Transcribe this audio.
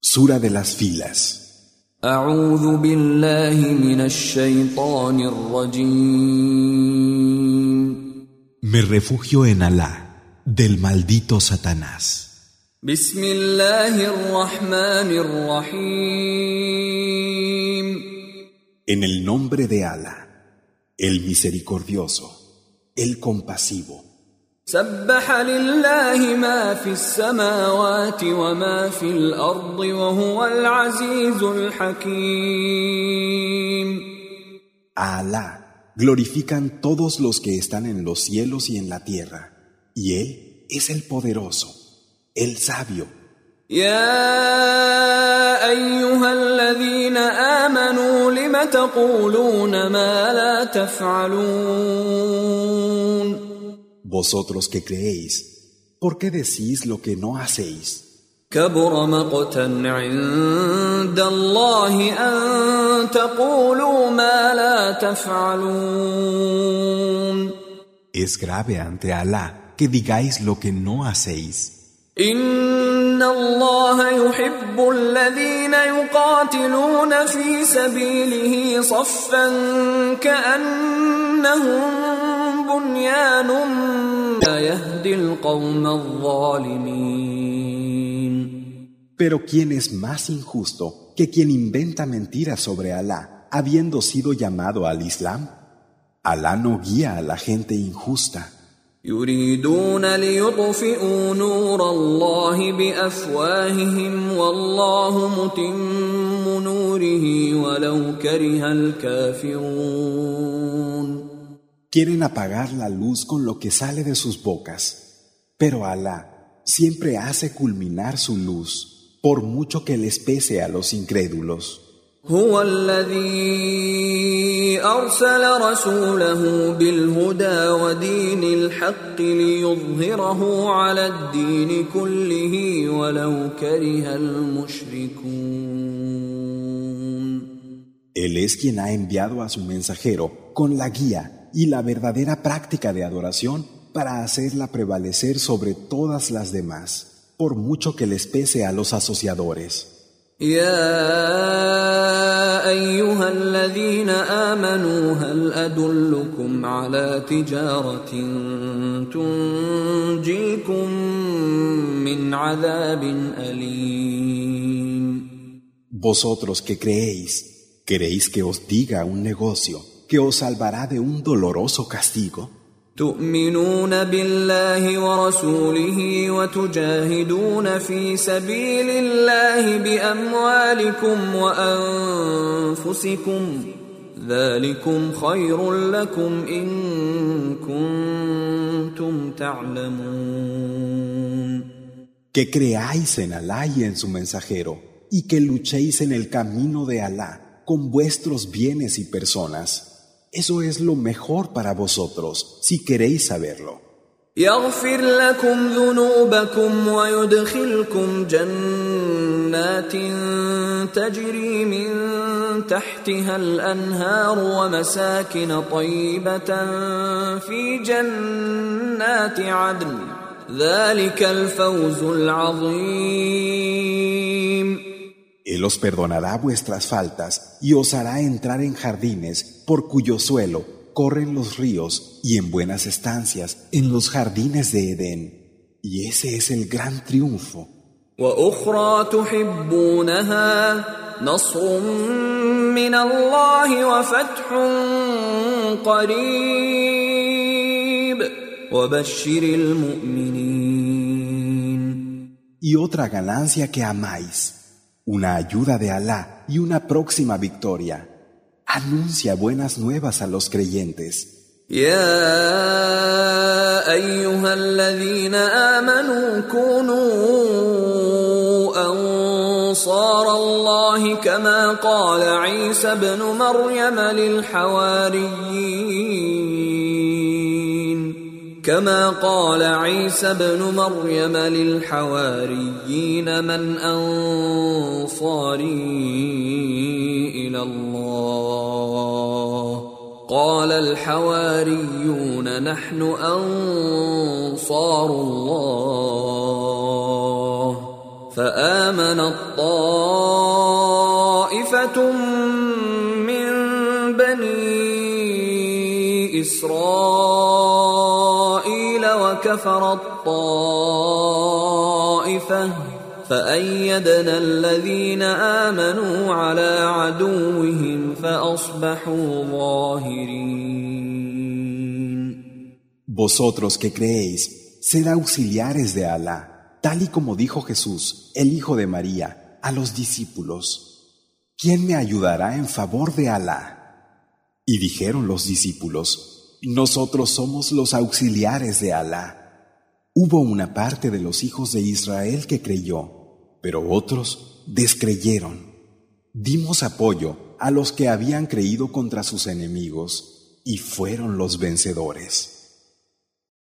Sura de las filas. أعوذ بالله من الشيطان الرجيم. Me refugio en Alá, del maldito Satanás. بسم الله الرحمن الرحيم. En el nombre de Alá, el misericordioso, el compasivo. سبح لله ما في السماوات وما في الأرض وهو العزيز الحكيم. A Alá glorifican todos los que están en los cielos y en la tierra, y Él es el poderoso, el sabio. يا أيها الذين آمنوا لم تقولون ما لا تفعلون. Vosotros que creéis, ¿por qué decís lo que no hacéis? كبر مقتا عند الله أن تقولوا ما لا تفعلون. Es grave ante Alá que digáis lo que no hacéis. إن الله يحب الذين يقاتلون في سبيله صفا كأنهم بنيان لا يهدي القوم الظالمين. Pero ¿quién es más injusto que quien inventa mentiras sobre Alá, habiendo sido llamado al Islam? Alá no guía a la gente injusta. يريدون ليطفئوا نور الله بأفواههم والله متم نوره ولو كره الكافرون. Quieren apagar la luz con lo que sale de sus bocas, pero Alá siempre hace culminar su luz, por mucho que les pese a los incrédulos. هو الذي أرسل رسوله بالهدى ودين الحق ليظهره على الدين كله ولو كره المشركون. Él es quien ha enviado a su mensajero con la guía y la verdadera práctica de adoración para hacerla prevalecer sobre todas las demás, por mucho que les pese a los asociadores. يا أيها الذين آمنوا هل أدلكم على تجارة تنجيكم من عذاب أليم. Vosotros que creéis, ¿queréis que os diga un negocio que os salvará de un doloroso castigo? تؤمنون بالله ورسوله وتجاهدون في سبيل الله بأموالكم وأنفسكم ذلكم خير لكم إن كنتم تعلمون. Que creáis en Alá y en su mensajero, y que luchéis en el camino de Alá con vuestros bienes y personas. Eso es lo mejor para vosotros, si queréis saberlo. يغفر لكم ذنوبكم ويدخلكم جنات تجري من تحتها الأنهار ومساكن طيبة في جنات عدن ذلك الفوز العظيم. Él os perdonará vuestras faltas y os hará entrar en jardines por cuyo suelo corren los ríos y en buenas estancias en los jardines de Edén. Y ese es el gran triunfo. وأخرى تحبونها نصر من الله وفتح قريب وبشر المؤمنين. Y otra ganancia que amáis, una ayuda de Alá y una próxima victoria. Anuncia buenas nuevas a los creyentes. يا أيها الذين آمنوا كونوا أنصار الله كما قال عيسى ابن مريم للحواريين من أنصاري إلى الله قال الحواريون نحن أنصار الله فآمنت طائفة من بني إسرائيل وكفرت طائفة فأيدنا الذين آمنوا على عدوهم فأصبحوا ظاهرين. Vosotros que creéis, sed auxiliares de Alá, tal y como dijo Jesús, el hijo de María, a los discípulos: ¿Quién me ayudará en favor de Alá? Y dijeron los discípulos: Nosotros somos los auxiliares de Alá. Hubo una parte de los hijos de Israel que creyó, pero otros descreyeron. Dimos apoyo a los que habían creído contra sus enemigos, y fueron los vencedores.